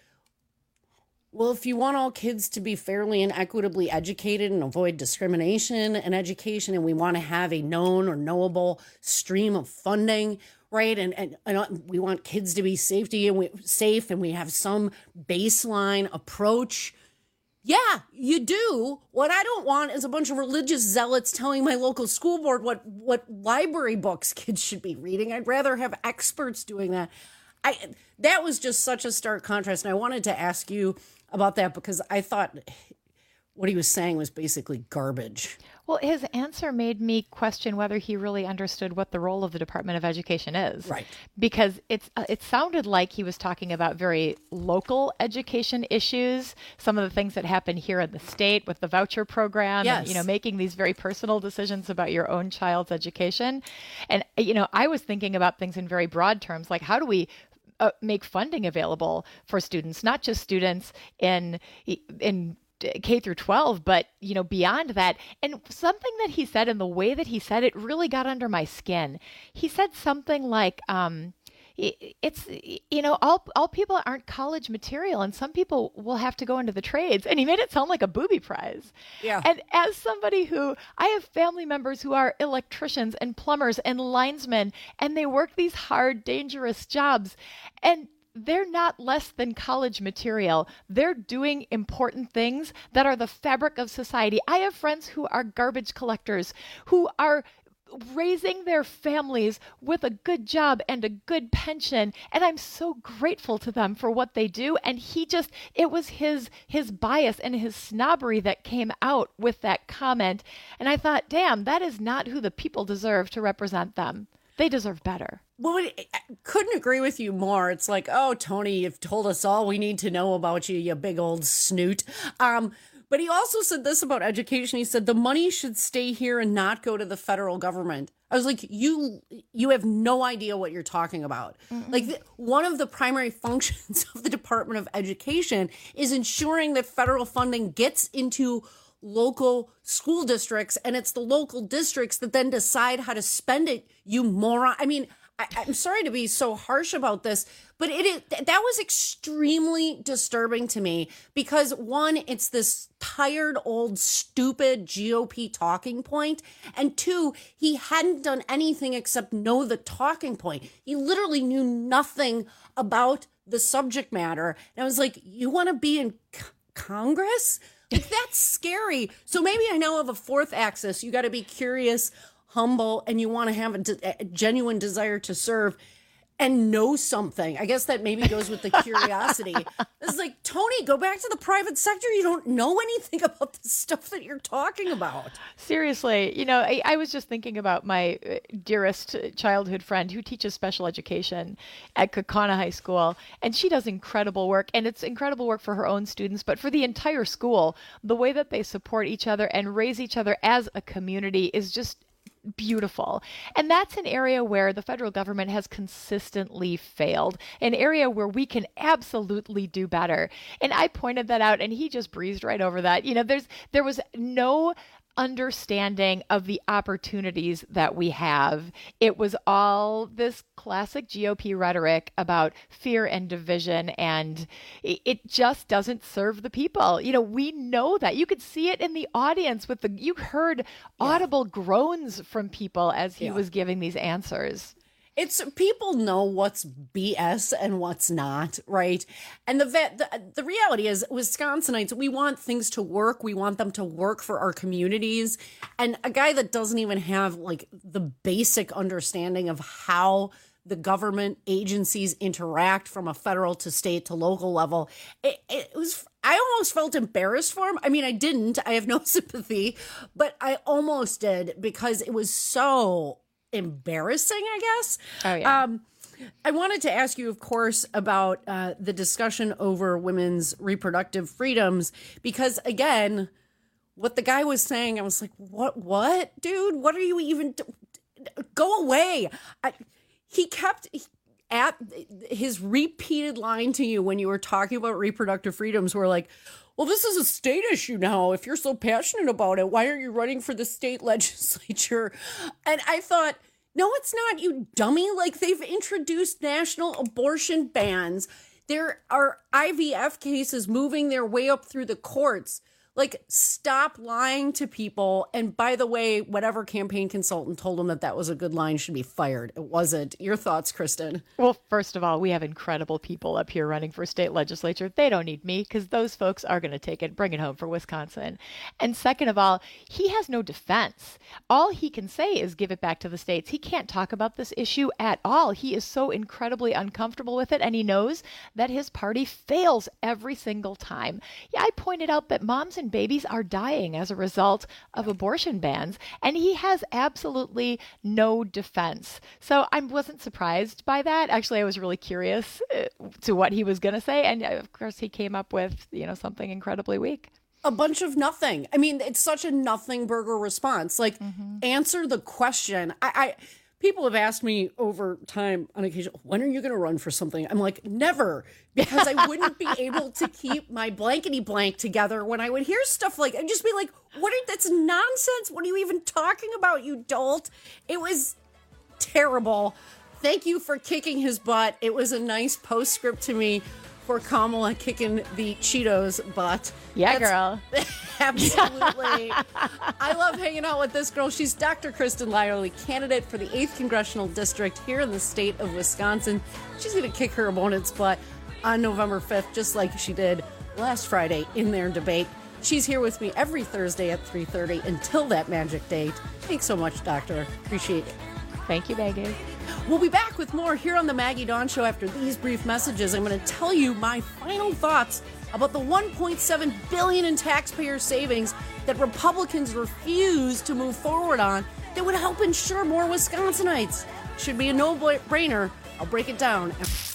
well, if you want all kids to be fairly and equitably educated and avoid discrimination in education, and we want to have a known or knowable stream of funding, right? And, and, and we want kids to be safety and we, safe, and we have some baseline approach. Yeah, you do. What I don't want is a bunch of religious zealots telling my local school board what, what library books kids should be reading. I'd rather have experts doing that. I that was just such a stark contrast. And I wanted to ask you about that because I thought what he was saying was basically garbage. Well, his answer made me question whether he really understood what the role of the Department of Education is. Right. Because it's uh, it sounded like he was talking about very local education issues, some of the things that happen here in the state with the voucher program, yes. and, you know, making these very personal decisions about your own child's education. And, you know, I was thinking about things in very broad terms, like how do we uh, make funding available for students, not just students in in K through twelve, but, you know, beyond that. And something that he said and the way that he said it really got under my skin. He said something like, um, it's, you know, all, all people aren't college material, and some people will have to go into the trades. And he made it sound like a booby prize. Yeah. And as somebody who, I have family members who are electricians and plumbers and linesmen, and they work these hard, dangerous jobs. And they're not less than college material. They're doing important things that are the fabric of society. I have friends who are garbage collectors, who are raising their families with a good job and a good pension. And I'm so grateful to them for what they do. And he just, it was his, his bias and his snobbery that came out with that comment. And I thought, damn, that is not who the people deserve to represent them. They deserve better. Well, I couldn't agree with you more. It's like, oh, Tony, you've told us all we need to know about you, you big old snoot. Um, but he also said this about education. He said the money should stay here and not go to the federal government. I was like, you you have no idea what you're talking about. Mm-mm. Like the, one of the primary functions of the Department of Education is ensuring that federal funding gets into local school districts, and it's the local districts that then decide how to spend it, you moron. I mean, I, I'm sorry to be so harsh about this, but it is, that was extremely disturbing to me because, one, it's this tired, old, stupid G O P talking point, and two, he hadn't done anything except know the talking point. He literally knew nothing about the subject matter, and I was like, you want to be in c- Congress? Like, that's scary. So maybe I now have a fourth axis. You got to be curious, humble, and you want to have a, de- a genuine desire to serve and know something. I guess that maybe goes with the curiosity. It's like, Tony, go back to the private sector. You don't know anything about the stuff that you're talking about. Seriously, you know, I, I was just thinking about my dearest childhood friend who teaches special education at Kaukauna High School, and she does incredible work, and it's incredible work for her own students, but for the entire school, the way that they support each other and raise each other as a community is just beautiful. And that's an area where the federal government has consistently failed, an area where we can absolutely do better. And I pointed that out and he just breezed right over that. You know, there's there was no understanding of the opportunities that we have. It was all this classic G O P rhetoric about fear and division, and it just doesn't serve the people. You know, we know that. You could see it in the audience with the, you heard audible yeah. groans from people as he yeah. was giving these answers. It's people know what's B S and what's not, right? And the, the the reality is, Wisconsinites, we want things to work. We want them to work for our communities. And a guy that doesn't even have like the basic understanding of how the government agencies interact from a federal to state to local level, it, it was, I almost felt embarrassed for him. I mean, I didn't. I have no sympathy, but I almost did because it was so embarrassing, I guess. Oh, yeah. Um, I wanted to ask you, of course, about uh, the discussion over women's reproductive freedoms, because, again, what the guy was saying, I was like, what, what, dude? What are you even... Do- Go away. I, he kept... At his repeated line to you when you were talking about reproductive freedoms were like, well, this is a state issue now. If you're so passionate about it, why aren't you running for the state legislature? And I thought, no, it's not, you dummy. Like, they've introduced national abortion bans. There are I V F cases moving their way up through the courts. Like, stop lying to people. And by the way, whatever campaign consultant told him that that was a good line should be fired. It wasn't. Your thoughts, Kristen? Well, first of all, we have incredible people up here running for state legislature. They don't need me because those folks are going to take it, bring it home for Wisconsin. And second of all, he has no defense. All he can say is give it back to the states. He can't talk about this issue at all. He is so incredibly uncomfortable with it. And he knows that his party fails every single time. Yeah, I pointed out that moms and babies are dying as a result of abortion bans, and he has absolutely no defense. So I wasn't surprised by that. Actually, I was really curious uh, to what he was going to say, and of course, he came up with, you know, something incredibly weak. A bunch of nothing. I mean, it's such a nothing burger response. Like, mm-hmm. answer the question. I. I People have asked me over time on occasion, when are you going to run for something? I'm like, never, because I wouldn't be able to keep my blankety blank together when I would hear stuff like, I'd just be like, what are, that's nonsense. What are you even talking about, you dolt? It was terrible. Thank you for kicking his butt. It was a nice postscript to me for Kamala kicking the Cheetos butt. Yeah, That's, girl. Absolutely. I love hanging out with this girl. She's Doctor Kristen Lyerly, candidate for the eighth Congressional District here in the state of Wisconsin. She's going to kick her opponent's butt on November fifth, just like she did last Friday in their debate. She's here with me every Thursday at three thirty until that magic date. Thanks so much, Doctor. Appreciate it. Thank you, Maggie. We'll be back with more here on the Maggie Dawn Show after these brief messages. I'm going to tell you my final thoughts about the one point seven billion dollars in taxpayer savings that Republicans refuse to move forward on that would help ensure more Wisconsinites. should be a no-brainer. I'll break it down.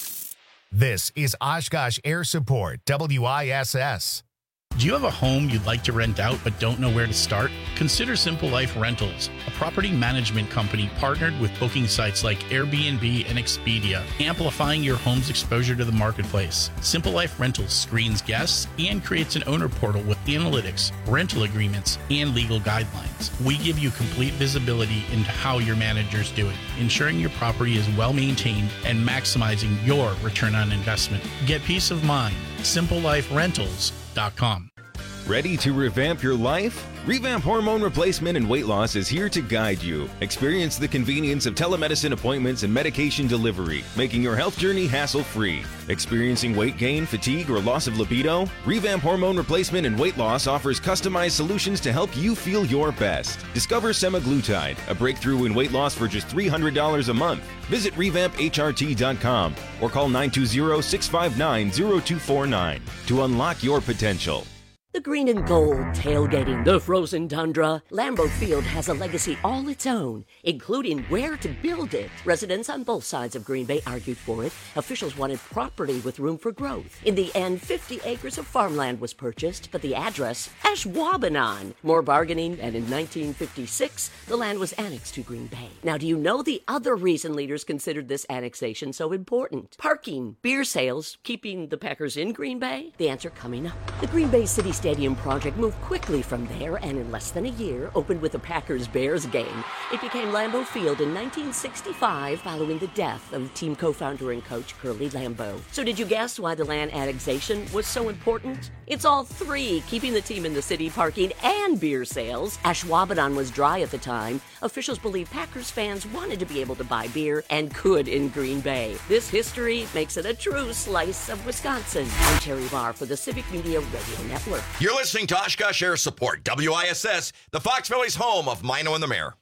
This is Oshkosh Air Support, W I S S. Do you have a home you'd like to rent out but don't know where to start? Consider Simple Life Rentals, a property management company partnered with booking sites like Airbnb and Expedia, amplifying your home's exposure to the marketplace. Simple Life Rentals screens guests and creates an owner portal with analytics, rental agreements, and legal guidelines. We give you complete visibility into how your manager's doing, ensuring your property is well maintained and maximizing your return on investment. Get peace of mind. simple life rentals dot com. Ready to revamp your life? Revamp Hormone Replacement and Weight Loss is here to guide you. Experience the convenience of telemedicine appointments and medication delivery, making your health journey hassle-free. Experiencing weight gain, fatigue, or loss of libido? Revamp Hormone Replacement and Weight Loss offers customized solutions to help you feel your best. Discover semaglutide, a breakthrough in weight loss for just three hundred dollars a month. Visit revamp H R T dot com or call nine two zero, six five nine, zero two four nine to unlock your potential. The green and gold tailgating the frozen tundra. Lambeau Field has a legacy all its own, including where to build it. Residents on both sides of Green Bay argued for it. Officials wanted property with room for growth. In the end, fifty acres of farmland was purchased, but the address, Ashwaubenon. More bargaining, and in nineteen fifty-six, the land was annexed to Green Bay. Now, do you know the other reason leaders considered this annexation so important? Parking, beer sales, keeping the Packers in Green Bay? The answer coming up. The Green Bay City Stadium project moved quickly from there and in less than a year opened with a Packers-Bears game. It became Lambeau Field in nineteen sixty-five following the death of team co-founder and coach Curly Lambeau. So did you guess why the land annexation was so important? It's all three, keeping the team in the city, parking, and beer sales. Ashwaubenon was dry at the time. Officials believe Packers fans wanted to be able to buy beer and could in Green Bay. This history makes it a true slice of Wisconsin. I'm Terry Barr for the Civic Media Radio Network. You're listening to Oshkosh Air Support, W I S S, the Fox Valley's home of Mino and the Mayor.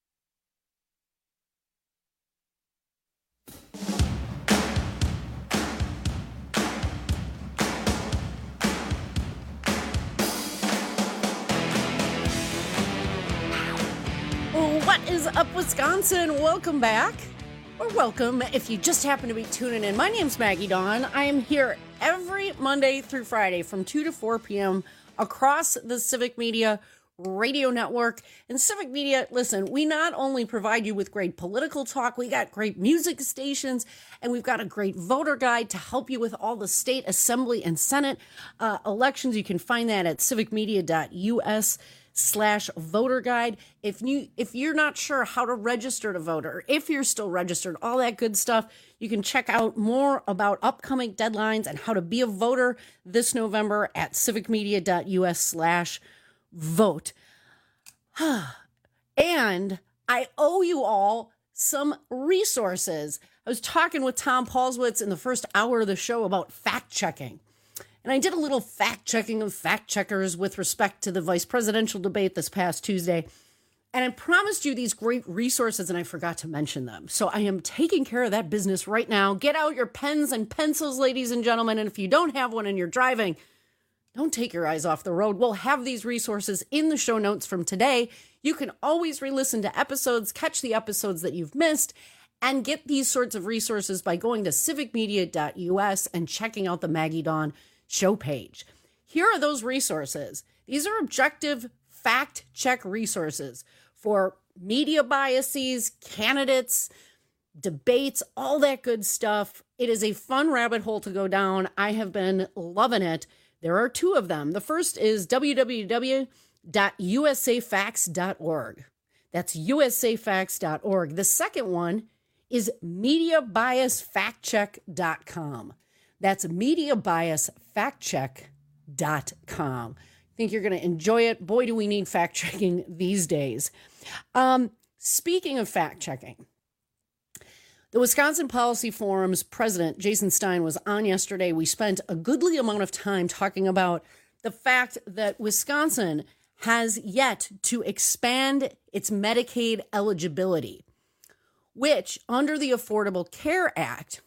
What is up, Wisconsin? Welcome back. Or welcome if you just happen to be tuning in. My name's Maggie Dawn. I am here every Monday through Friday from two to four p.m. across the Civic Media Radio Network. And Civic Media, listen, we not only provide you with great political talk, we got great music stations, and we've got a great voter guide to help you with all the state assembly and Senate uh, elections. You can find that at civic media dot U S slash voter guide. If you if you're not sure how to register to vote, or if you're still registered, all that good stuff, you can check out more about upcoming deadlines and how to be a voter this November at civic media dot U S slash vote. And I owe you all some resources. I was talking with Tom Paulswitz in the first hour of the show about fact checking. And I did a little fact-checking of fact-checkers with respect to the vice presidential debate this past Tuesday. And I promised you these great resources, and I forgot to mention them. So I am taking care of that business right now. Get out your pens and pencils, ladies and gentlemen. And if you don't have one and you're driving, don't take your eyes off the road. We'll have these resources in the show notes from today. You can always re-listen to episodes, catch the episodes that you've missed, and get these sorts of resources by going to civic media dot U S and checking out the Maggie Dawn show page. Here are those resources. These are objective fact check resources for media biases, candidates, debates, all that good stuff. It is a fun rabbit hole to go down. I have been loving it. There are two of them. The first is w w w dot u s a facts dot org. That's u s a facts dot org. The second one is media bias fact check dot com. That's media bias fact check dot com. I think you're going to enjoy it. Boy, do we need fact-checking these days. Um, speaking of fact-checking, the Wisconsin Policy Forum's president, Jason Stein, was on yesterday. We spent a goodly amount of time talking about the fact that Wisconsin has yet to expand its Medicaid eligibility, which, under the Affordable Care Act,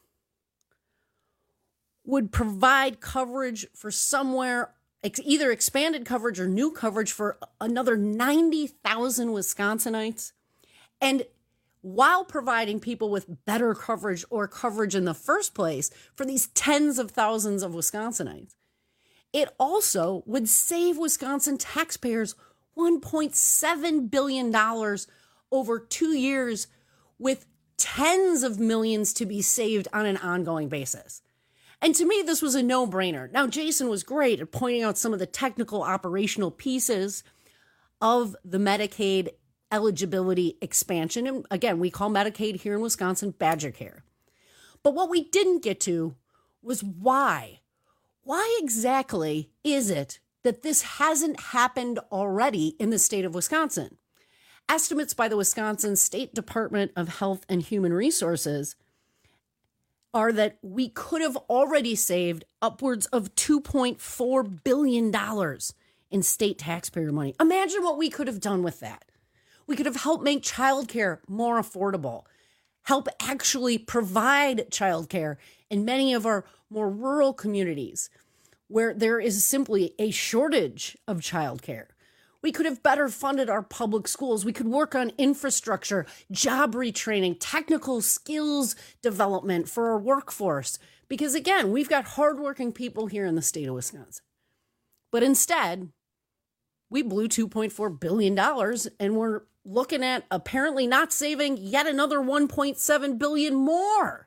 would provide coverage for somewhere, either expanded coverage or new coverage for another ninety thousand Wisconsinites. And while providing people with better coverage or coverage in the first place for these tens of thousands of Wisconsinites. It also would save Wisconsin taxpayers one point seven billion dollars over two years, with tens of millions to be saved on an ongoing basis. And to me, this was a no-brainer. Now, Jason was great at pointing out some of the technical operational pieces of the Medicaid eligibility expansion. And again, we call Medicaid here in Wisconsin Badger Care. But what we didn't get to was why. Why exactly is it that this hasn't happened already in the state of Wisconsin? Estimates by the Wisconsin State Department of Health and Human Resources are that we could have already saved upwards of two point four billion dollars in state taxpayer money. Imagine what we could have done with that. We could have helped make childcare more affordable, help actually provide childcare in many of our more rural communities where there is simply a shortage of childcare. We could have better funded our public schools. We could work on infrastructure, job retraining, technical skills development for our workforce. Because again, we've got hardworking people here in the state of Wisconsin. But instead, we blew two point four billion dollars and we're looking at apparently not saving yet another one point seven billion dollars more.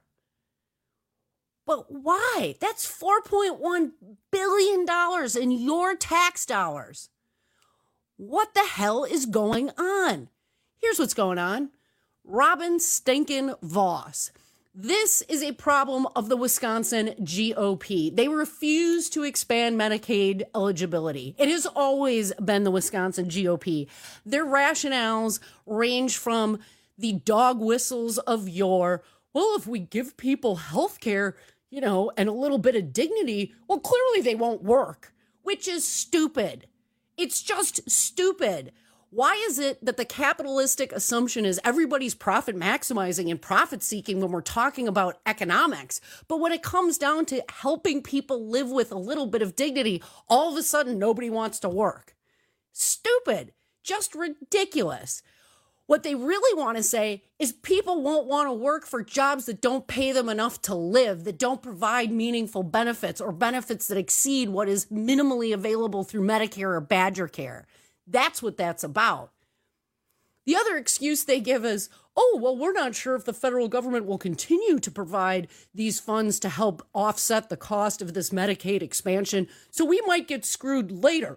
But why? That's four point one billion dollars in your tax dollars. What the hell is going on? Here's what's going on. Robin Stinkin' Voss. This is a problem of the Wisconsin G O P. They refuse to expand Medicaid eligibility. It has always been the Wisconsin G O P. Their rationales range from the dog whistles of yore. Well, if we give people health care, you know, and a little bit of dignity, well, clearly they won't work, which is stupid. It's just stupid. Why is it that the capitalistic assumption is everybody's profit maximizing and profit seeking when we're talking about economics? But when it comes down to helping people live with a little bit of dignity, all of a sudden nobody wants to work. Stupid. Just ridiculous. What they really want to say is people won't want to work for jobs that don't pay them enough to live, that don't provide meaningful benefits or benefits that exceed what is minimally available through Medicare or Badger Care. That's what that's about. The other excuse they give is, oh, well, we're not sure if the federal government will continue to provide these funds to help offset the cost of this Medicaid expansion, so we might get screwed later.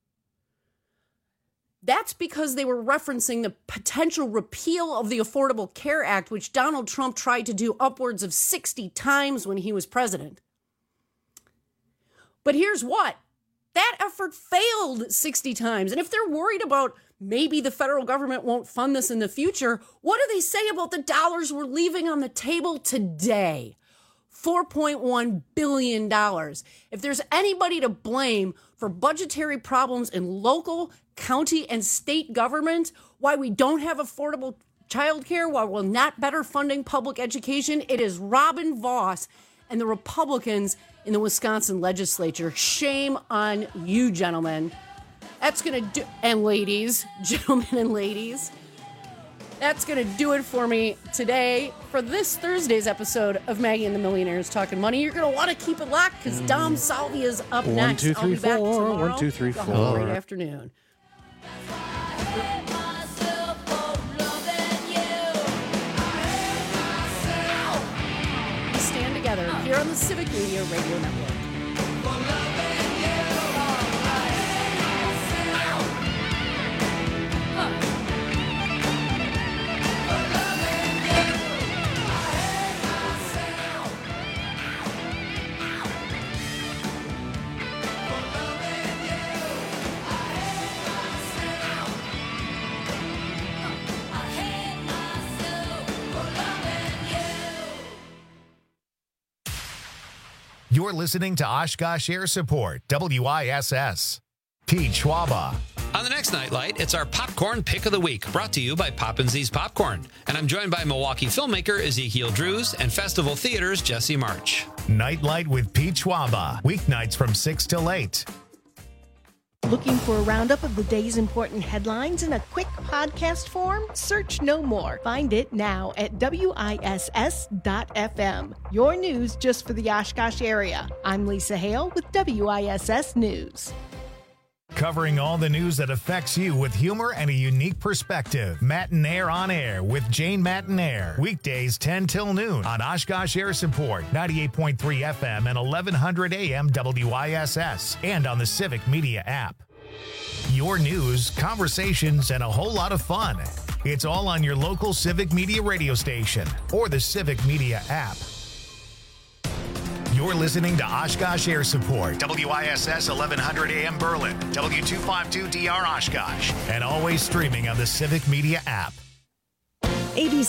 That's because they were referencing the potential repeal of the Affordable Care Act, which Donald Trump tried to do upwards of sixty times when he was president. But here's what. That effort failed sixty times. And if they're worried about maybe the federal government won't fund this in the future, what do they say about the dollars we're leaving on the table today? four point one billion dollars. If there's anybody to blame for budgetary problems in local, county, and state government, why we don't have affordable childcare, why we're not better funding public education, it is Robin Voss and the Republicans in the Wisconsin legislature. Shame on you, gentlemen. That's going to do, and ladies, gentlemen and ladies, that's going to do it for me today for this Thursday's episode of Maggie and the Millionaires Talking Money. You're going to want to keep it locked because Dom Salvi is up One, next. two, three, I'll be back four. tomorrow. One, two, three, Have four. a great afternoon. We stand together here on the Civic Media Radio Network. You're listening to Oshkosh Air Support, W I S S. Pete Schwaba. On the next Nightlight, it's our Popcorn Pick of the Week, brought to you by Poppin'Z's Popcorn. And I'm joined by Milwaukee filmmaker Ezekiel Drews and Festival Theater's Jesse March. Nightlight with Pete Schwaba. Weeknights from six till eight. Looking for a roundup of the day's important headlines in a quick podcast form? Search no more. Find it now at W I S S dot F M. Your news just for the Oshkosh area. I'm Lisa Hale with W I S S News. Covering all the news that affects you with humor and a unique perspective. Matinaire on Air with Jane Matinaire. Weekdays ten till noon on Oshkosh Air Support, ninety-eight point three F M and eleven hundred A M W I S S, and on the Civic Media app. Your news, conversations, and a whole lot of fun. It's all on your local Civic Media radio station or the Civic Media app. You're listening to Oshkosh Air Support, W I S S eleven hundred A M Berlin, W two fifty-two D R Oshkosh, and always streaming on the Civic Media app. A B C